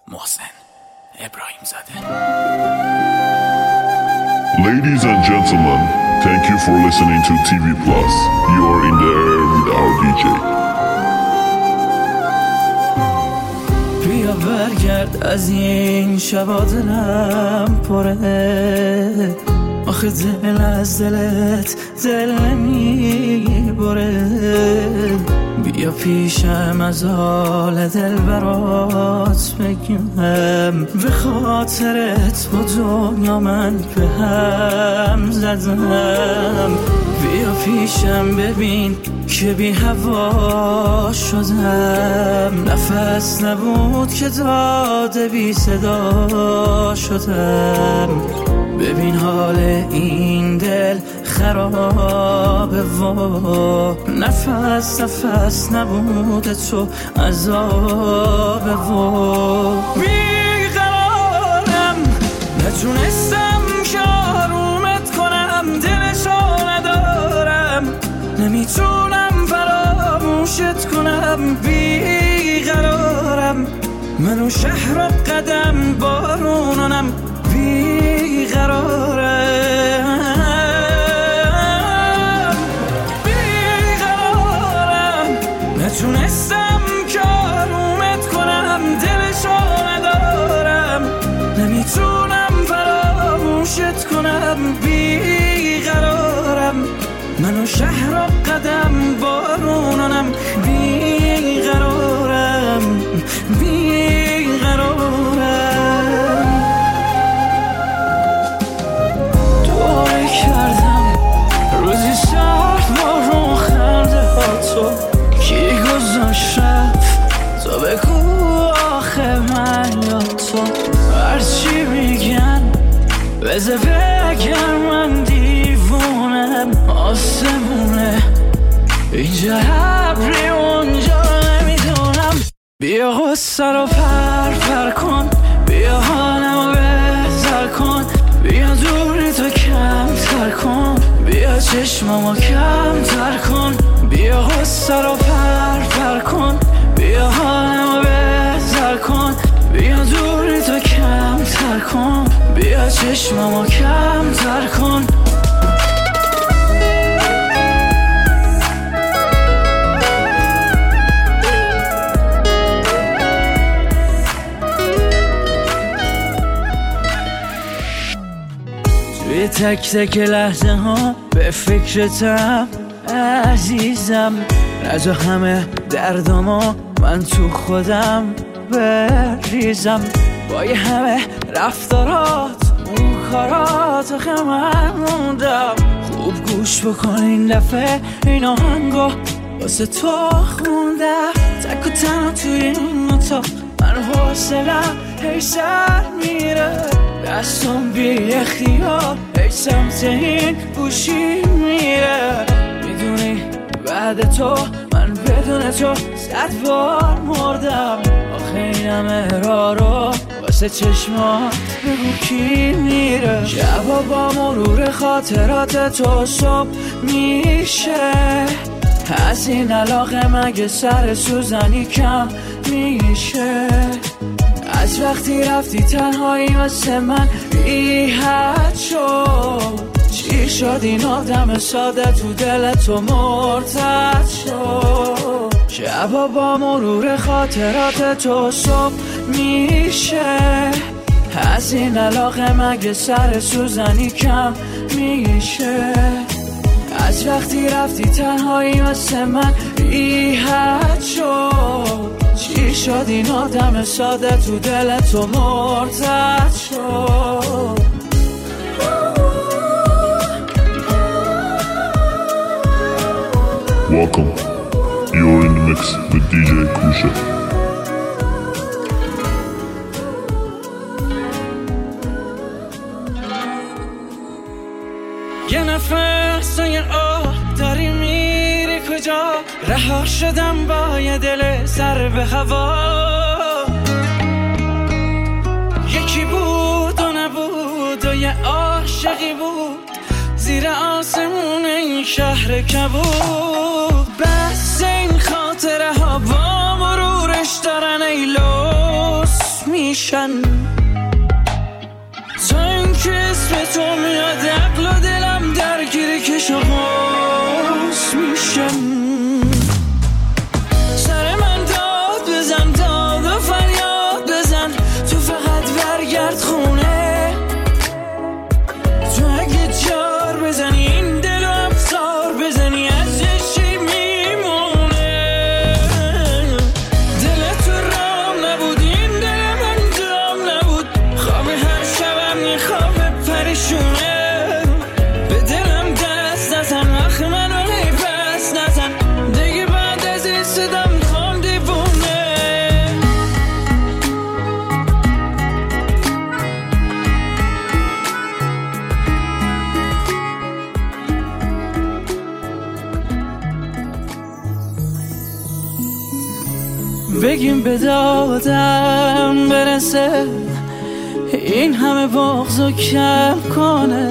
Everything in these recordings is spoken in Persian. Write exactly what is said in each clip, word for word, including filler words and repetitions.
محسن ابراهیم زاده. Ladies and gentlemen, thank you for listening to تی وی Plus. You are in the air with our دی جی. بیا برگرد از این شبا دلم پره، آخه دل از دلت دل نمیبره. بیا پیشم از حال دل برات بگم، به خاطرت با دنیا من به هم زدم. بیا پیشم ببین که بی هوا شدم، نفس نبود که داده بی صدا شدم. ببین حال این دل خرابه و نفس نفس نبود تو عذابه و بیقرارم، نتونستم که آرومت کنم، دلشو ندارم، نمیتونم فراموشت کنم. بیقرارم، منو شهر و قدم بارونانم، بیقرارم بیقرارم، نتونستم که آرومت کنم، دلشو ندارم، نمیتونم فراموشت کنم. بیقرارم، منو شهر و قدم بارونانم، بیقرارم بیقرارم. دوره کردم روزی سرد بارون خنده ها تو، کی گذاشت رفت تو بگو آخه من یا تو. هرچی میگن بذار بگم من دیوونم، آسمونه اینجا ابری اونجا نمیدونم. بیا غصه رو پر پر کن، بیا حالمو بهتر کن، بیا دوری تو کم تر کن، بیا چشممو کم تر کن. بیا غصه رو پر پر کن، بیا حالمو بهتر کن، بیا دوری تو کم تر کن، بیا چشممو کم تر کن. توی تک تک لحظه ها به فکرتم عزیزم، نجا همه دردامو من تو خودم بریزم. با یه همه رفتارات اون کارات آخه من موندم. خوب گوش بکن این دفعه این آهنگو واسه تو خوندم. تک و تنها توی این اتاق من حوصلم هی سر میره، دستم بی اختیار هی سمت این گوشی میره. میدونی بعد تو من بدون تو صد بار مردم. آخه این همه راه رو واسه چشمات بگو کی میره. شبا با مرور خاطرات تو صبح میشه، از این علاقه مگه سر سوزنی کم میشه. از وقتی رفتی تنهایی واسه من بی حد شد. چی شد این آدم ساده تو دل تو مرتد شد. شبا با مرور خاطرات تو صبح میشه، از این علاقه مگه سر سوزنی کم میشه. از وقتی رفتی تنهایی واسه من بی حد شد. چی شد این آدم ساده تو دل تو مرتد شد. Welcome. You're in the mix with دی جی Kusha. یه نفس و یه آه داری میری کجا؟ رها شدم با یه دل سر به هوا. یکی بود و نبود و یه عاشقی بود زیر آسمون این شهر کبود. بس این خاطره ها با مرورش دارن ای لوس می میشن. تا اینکه اسم تو میاد عقل و دلم درگیر کش و قوس میشن. سر من داد بزن، داد و فریاد بزن، تو فقط برگرد خونه. تو اگه جار بزنی این دل و افزار بزنی از چی میمونه. دل تو رام نبود، این دل من جام نبود. خواب هر شبم یه خواب پریشونه. به دلم دست نزن، آخ منو پس نزن دیگه، بعد از این صدام میخوام دیوونه. بگیم به دادم برسه، این همه بغضو کم کنه.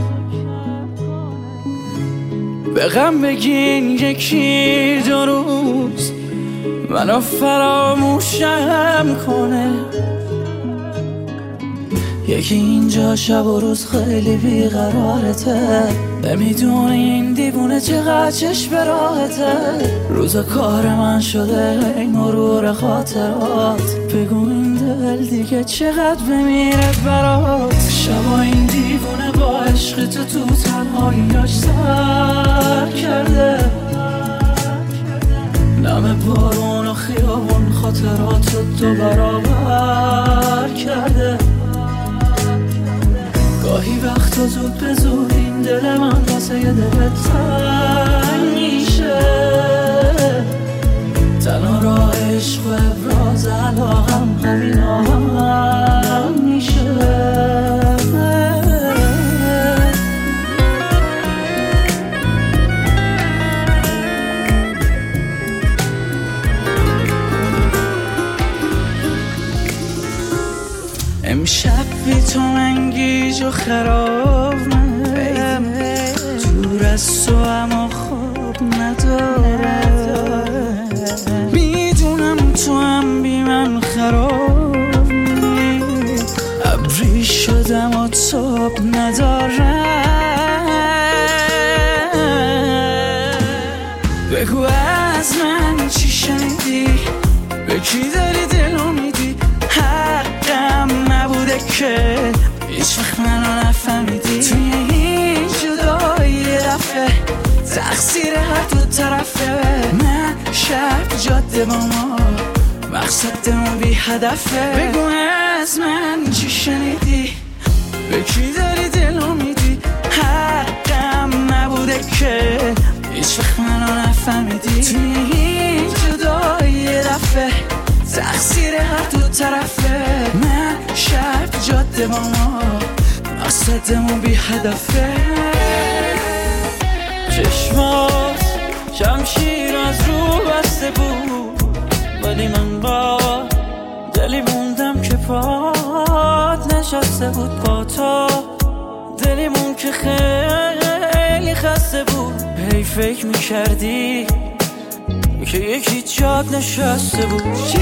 به غم بگین یکی دو روز منو فراموشم کنه. یکی اینجا شب و روز خیلی بیقرارته، نمیدونه این دیوونه چقدر چشم راحته. روزا کار من شده این مرور خاطرات، بگو این دل دیگه چقدر بمیره برات. شبا این دیوونه با عشق تو تو تنهاییاش سر کرده. نم بارون و خیابون خاطرات رو دو برابر کرده. گاهی وقتا زود به زود این دل من واسه یه دل تنگ میشه. تنها راه عشق و ابراز علاقم همین آهم میشه. امشب بی تو من گیج و خرابم، دور از تو اما خواب ندارم. میدونم تو هم بی من خرابی، ابری شدم و تاب ندارم. بگو از من چی شنیدی، به کی داری دلو میدی. حقم نبوده که هیچ وقت منو نفهمیدی. توی این جدایی یه دفعه تقصیر هر دو طرفه. من شب جاده با ما مقصدمون بی هدفه. بگو از من چی شنیدی، به کی داری دلو میدی. حقم نبوده که هیچ وقت منو نفهمیدی. توی این جدایی یه دفعه تقصیر هر دو طرفه. من شب جاده با ما مقصدمون بی هدفه. چشمات شمشیر از رو بسته بود، ولی من با دلی موندم که پات نشسته بود. با تو دلیمون که خیلی خسته بود. هی فکر میکردی که یکی جاد نشسته بود. چی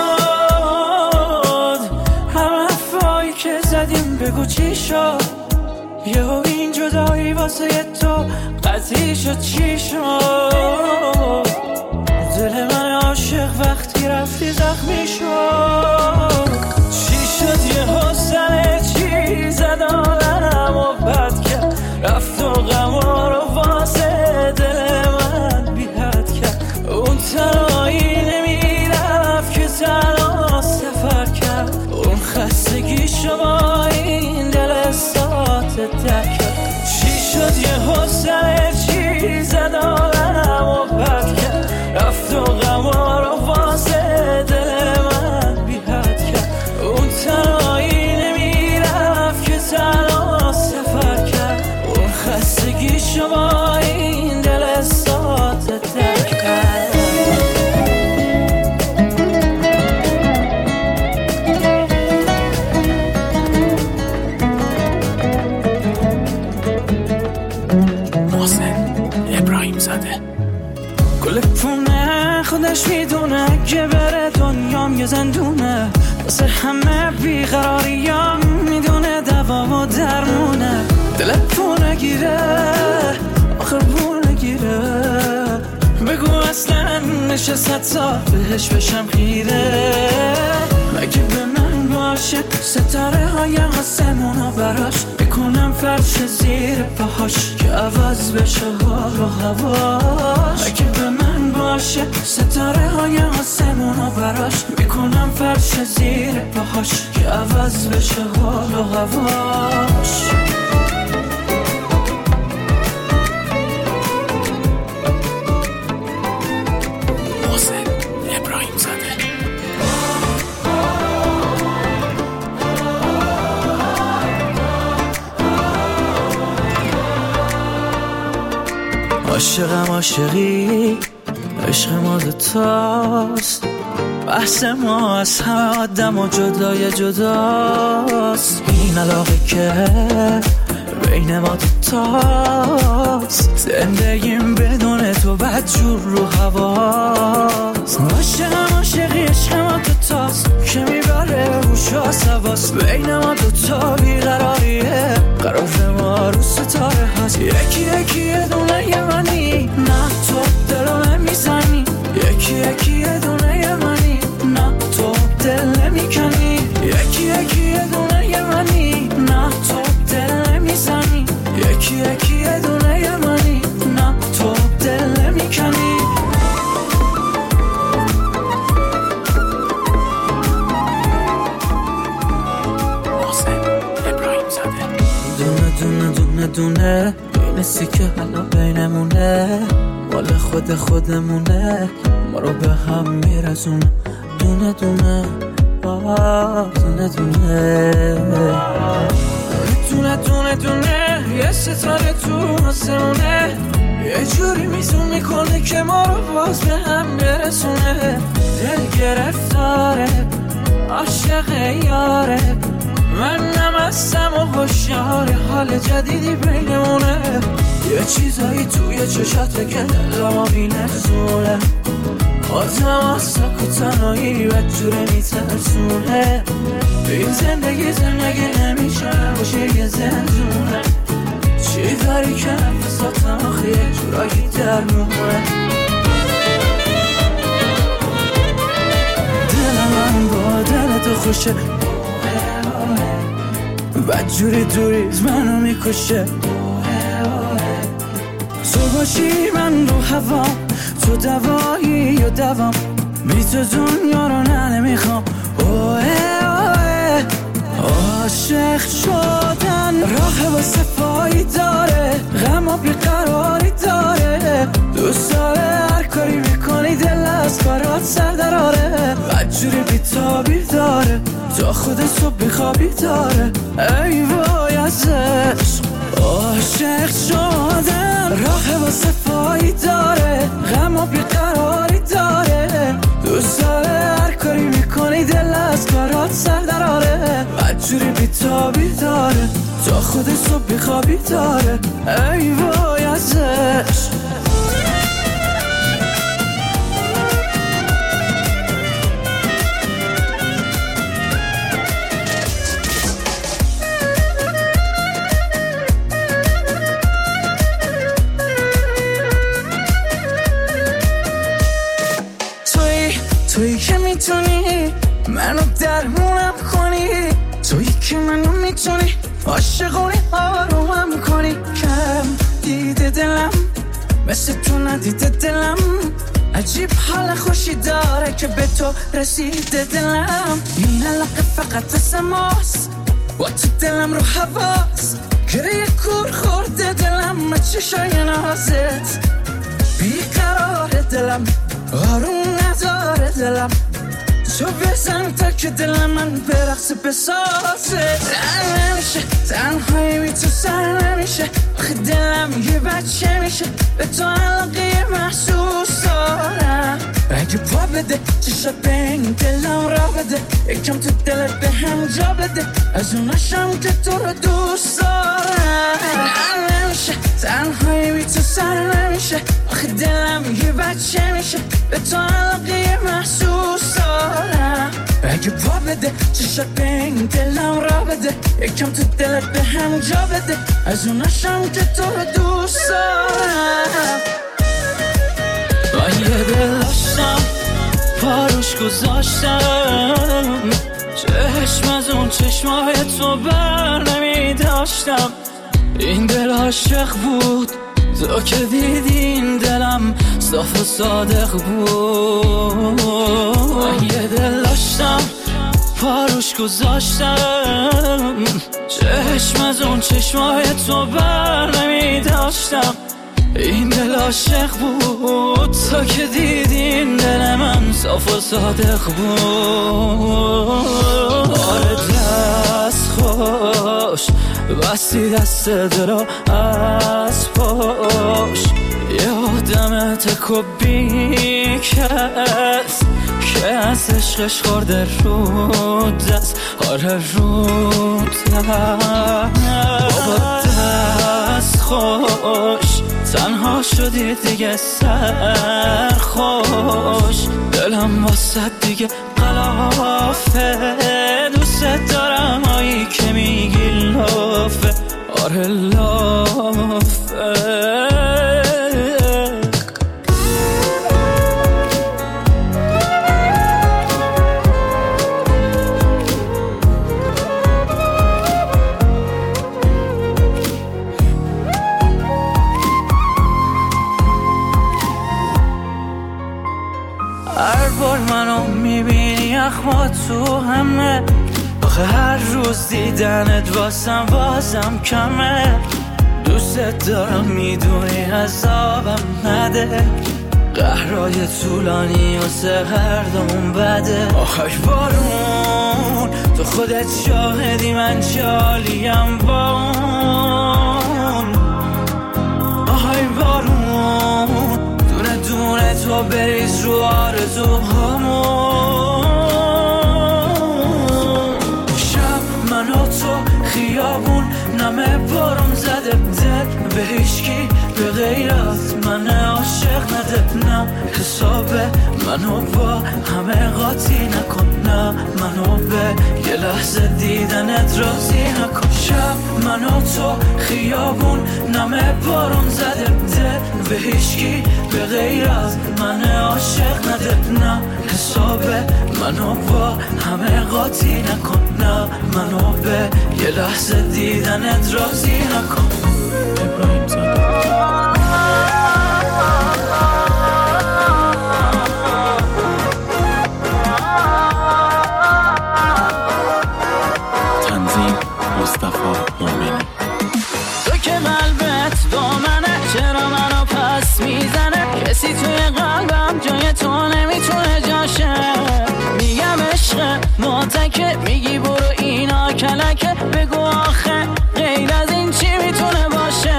شد همه حرفایی که زدیم، بگو چی شد. یهو این جدایی واسه تو قضیه شد. چی شد دل من عاشق وقتی رفتی زخمی شد. چی شد یهو سر چی زد آدم و بد کرد، رفت و غما رو واسه دل من بیهد کرد. اون تنهایی نمیرفت که تنها سفر کرد. اون خستگی شما این دل ساعت درک کرد. چی شد یهو سر چی زد آدم و بد کرد، رفت و غما رو واسه دل من بیهد کرد. اون تنهایی نمیرفت که تنها سفر کرد. اون خستگی شما این دل ساعت درک کرد. ابراهیم زاده. گل پونه خودش میدونه که بره دنیام یه زندونه. واسه همه باشه صد سال بهش بشم خیره. اگه به من باشه ستاره های آسمونا براش میکنم فرش زیر پاهاش که عوض بشه حال و هواش. اگه به من باشه ستاره های آسمونا براش میکنم فرش زیر پاهاش که عوض بشه حال و هواش. عاشقم عاشقی عشق ما دوتاست، بحث ما از همه آدم و جدای جداست. این علاقه که بین ما دوتاست، زندگیم بدون تو بدجور رو هواست. عاشقم عاشقی عشق ما دوتاست که میبره روش و سواست. بین ما دوتا بیقراریه قرار ما رو ستاره هست. یکی یکی یه دونه یه منی، نه تو دلو نمیزنی. یکی یکی یه دونه یه منی، نه تو دل نمیکنی. یکی یکی یه دونه یه منی، نه تو دل نمیزنی. یکی یکی یه دونه یه منی، نه تو دل نمیکنی. دونه دونه دونه دونه این سیکه حالا بینمونه، مال خود خودمونه، ما رو به هم میرسونه. دونه دونه آه دونه دونه دونه دونه دونه یه ستاره تو آسمونه، یه جوری میزون میکنه که ما رو باز به هم برسونه. دل گرفتاره عاشق یاره، من نمستم و هوشیار حال جدیدی بینمونه. یه چیزایی توی چشاته که دلمو بی‌نظونه، آدم از سکوتنایی بدجوره میترسونه. این زندگی زندگی نمیشه باشه یه زندونه، چی داری که نفساتم آخه یه جورایی در میمونه. دل من با دل تو خوشه، بدجوری دوریز منو میکشه. تو باشی من رو هوا، تو دوایی و دوام، بی تو دنیا رو نه نمیخوام. اوه اوه عاشق شدن راه واسه فایی داره، غم و بیقراری داره. دوست داره هر کاری میکنی دل از کارات سر دراره. بدجوری بیتابی داره تا خود صبح بیخوابی داره. ای وای از عشق عاشق شدن راه واسه فایی داره، غم و بیقراری داره. دوست داره هر کاری میکنی دل از کارات سر دراره. بدجوری بیتابی داره تا خود صبح بیخوابی داره. ای وای از عشق. تویی که میتونی منو درمونم کنی، تویی که منو میتونی عاشقونی آرومم کنی. کم دیده دلم مثل تو ندیده دلم، عجیب حال خوشی داره که به تو رسیده دلم. این علاقه فقط واسه ماست، با تو دلم رو حواس. گریه کور خورده دلم از چشای نازت، بیقرار دلم آروم نداره دلم. تو بزن تا که دل من برقص بسازه. تن نمیشه تنهایی بی تو سر نمیشه، آخه دلم یه بچه میشه. به تو علاقه محسوس دارم، اگه پا بده چشات به این دلم را بده. یکم تو دلت به هم جا بده، از اوناشم که تو رو دوست دارم. تن نمیشه تنهایی بی تو سر نمیشه، آخه دلم یه بچه میشه. به تو علاقه محسوس دارم، اگه پا بده چشات به این دلم را بده. یکم تو دلت به هم جا بده، از اوناشم که تو رو دوست دارم. من یه دل داشتم پاروش گذاشتم، چشم از اون چشمای تو بر نمی داشتم. این دل عاشق بود، تو که دیدین دلم صاف و صادق بود. من یه دل داشتم پاروش گذاشتم، چشم از اون چشمای تو بر نمی داشتم. این دل عاشق بود، تو که دیدین دل من صاف و صادق بود. آره دست خوش بستی دست دلو از پاش، یادم تکو بی کس که از عشقش خورده رو دست. آره رو دست بابا دست خوش، تنها شدی دیگه سرخوش. دلم واسه دیگه قلافه، دوست دارم هایی که میگی لافه. آره لافه. هر بار منو میبینی اخما تو همه، آخه هر روز دیدنت واسم واسم کمه. دوست دارم میدونی عذابم نده، قهرهای طولانی واسه هر دومون بده. آخه بارون تو خودت شاهدی من جالیم با اون. آخه بارون دونه دونه تو بریز رو آرزوهامون. شب من و تو خیابون نمه بارون زده، دل به هیچکی به غیر از من عاشق نده. نه حسابه منو با همه قاطی نکن، نه منو به یه لحظه دیدنت راضی نکن. شب من و تو خیابون نمه بارون زده، دل به هیچکی به غیر از من عاشق نده. نه حسابه منو با همه قاطی نکن، نه منو به یه لحظه دیدنت راضی نکن. ابراهیم زاده. تنظیم مصطفی مومنی. تو که قلبت با منه، چرا منو پس میزنه؟ کسی توی قلبم جای تو نمیتونه جاشه. میگم عشق ماتکه، میگی برو اینا کلکه. بگو آخه غیر از این چی میتونه باشه؟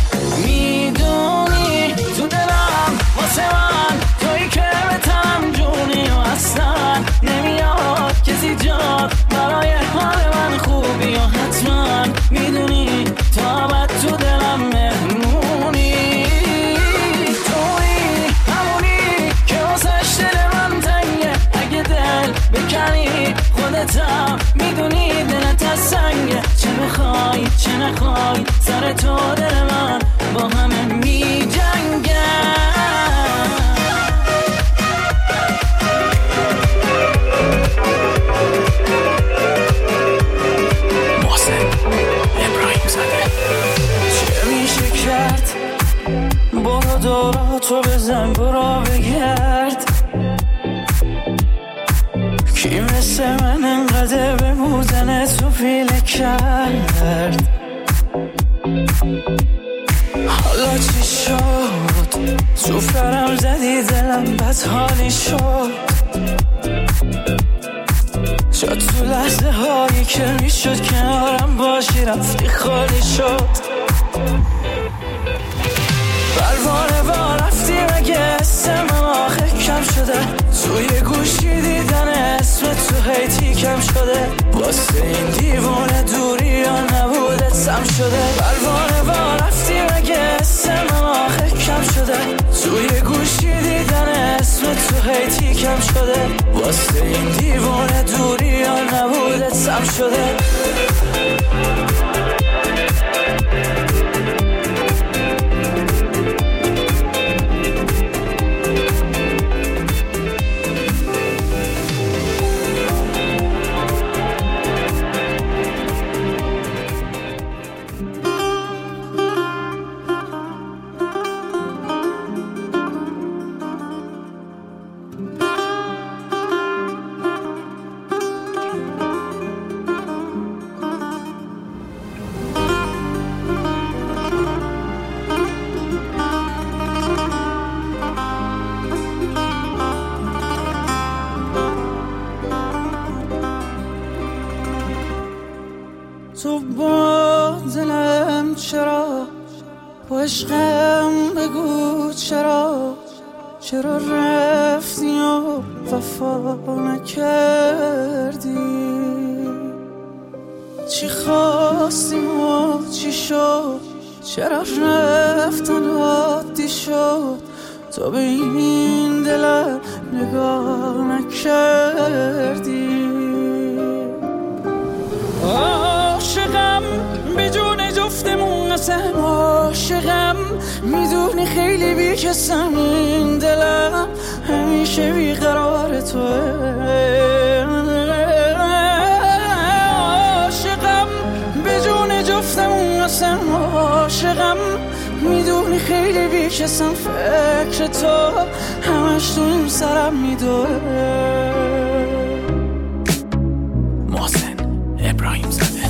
میدونی تو دلم واسه من تویی که به تنم جونی و اصلا نمیاد کسی جاد برای حال من خوبی. و حتما میدونی تا ابد تو دلم مهمونی. تویی همونی که واسش دل من تنگه، اگه دل بکنی خودتم میدونی دلت از سنگه. چه بخوای چه نخوای سر تو دل من با همه می جنگه. محسن ابراهیم زاده. چه میشه کرد؟ برو دورا تو بزن برو بگرد. کی مثل من انقدر به بودن تو پیله کرد؟ حالا چی شد؟ تو فرم زدی دلم بد حالی شد. شد تو لحظه هایی که میشد کنارم باشی رفتی خالی شد. پروانه با رفتی مگه اسم آخه کم شده؟ توی گوشی دیدن اسم تو هیتی کم شده. واسه این دیوونه دوری یا نبودت سم شده. پروانه با رفتی مگه اسم آخه کم شده؟ توی گوشی دیدن اسم تو هیتی کم شده. واسه این دیوونه دوری یا نبودت سم شده. تو با دلم چرا، با عشقم بگو چرا، چرا رفتی و وفا نکردی؟ چی خواستیم و چی شد، چرا رفتن عادی شد؟ تو به این دلم نگاه نکردی. عاشقم بدون جفتمون قسم، عاشقم میدونی خیلی بیکسم، این دلم همیشه بیقرار توه. عاشقم بدون جفتمون قسم، عاشقم میدونی خیلی بیکسم، فکر تو همش تو این سرم میدوه. محسن ابراهیم زاده.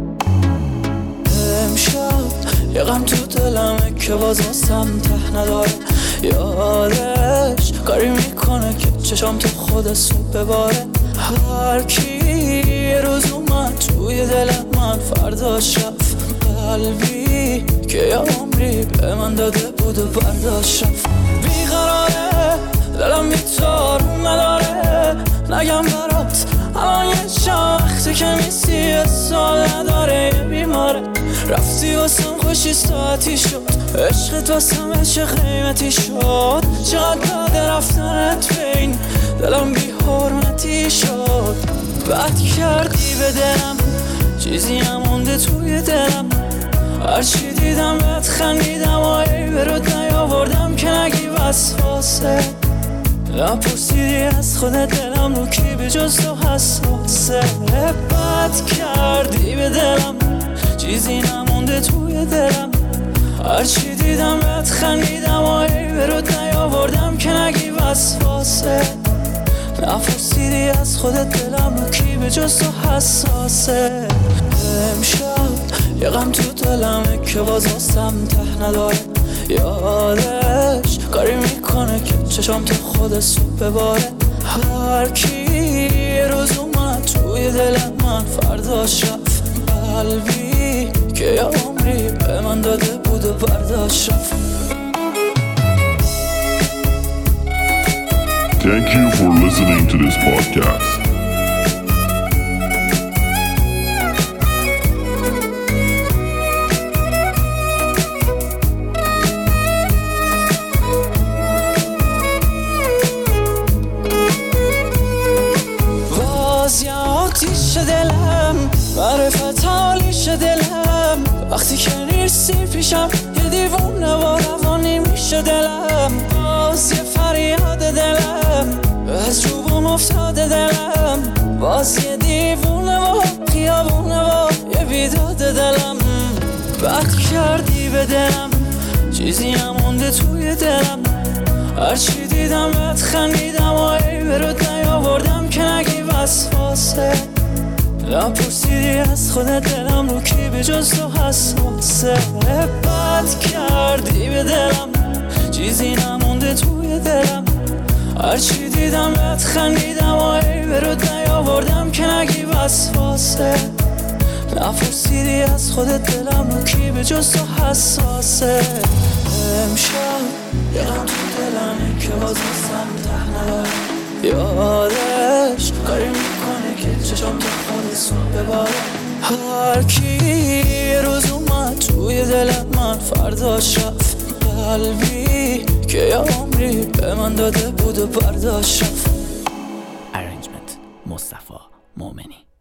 امشب یه غم تو دلمه که باز واسم ته نداره، یادش کاری میکنه که چشام تو خود صبح بباره. هر کی یه روز اومد توی دل من، فرداش رفت. قلبی که یه عمری به من داده بود و برداشت رفت. بیقراره دلم بی‌تارون نداره، نگم برات الان یه چند وقتی که میسی، سال نداره یه بیماره. رفتی واسم خوشی ساعتی شد، عشقت واسم چه قیمتی شد، چقدر داده رفتنت بین دلم بی حرمتی شد. بد کردی به دلم، چیزی هم مونده توی دلم، هرچی دیدم بهت خندیدم و عیب رود نیاوردم که نگی وسواسه. نپرسیدی از خودت دلم رو کی به جز تو حساسه. بد کردی به دلم، چیزی نمونده توی دلم، هرچی دیدم بهت خندیدم و عیب رود نیاوردم که نگی وسواسه. نپرسیدی از خودت دلم رو کی به جز تو حساسه. امشب یه غم تو دلمه که باز واسم ته نداره، یادش کاری میکنه که چشام تو خود صبح بباره. هر کی یه روز اومد توی دل من، فرداش رفت. قلبی که یه عمری به من داده بود و برداشت رفت. Thank you for listening to this podcast. باز یه آتیش دلم، معرفت حالیش دلم، وقتی که نیستی پیشم یه دیوونه و روانی میشه دلم. باز یه فریاد دلم، از روبم افتاده دلم، باز یه دیوونه و خیابونه و یه بیداد دلم. بد کردی به دلم، چیزی نمونده توی دلم، هرچی دیدم بهت خندیدم و عیب رود نیاوردم که نگی وسواسه. نپرسیدی از خودت دلم رو کی به جز تو حساسه. بد کردی به دلم، چیزی نمونده توی دلم، هرچی دیدم بهت خندیدم و عیب رود نیاوردم که نگی وسواسه. نپرسیدی از خودت دلم رو کی به جز تو حساسه. امشب یه غم تو دلمه که باز واسم ته نداره، یادش کاری میکنه که چشام تو خود صبح بباره. هر کی یه روز اومد توی دل من، فرداش رفت. قلبی که یه عمری به من داده بود و برداشت رفت. ارنجمنت مصطفی مومنی.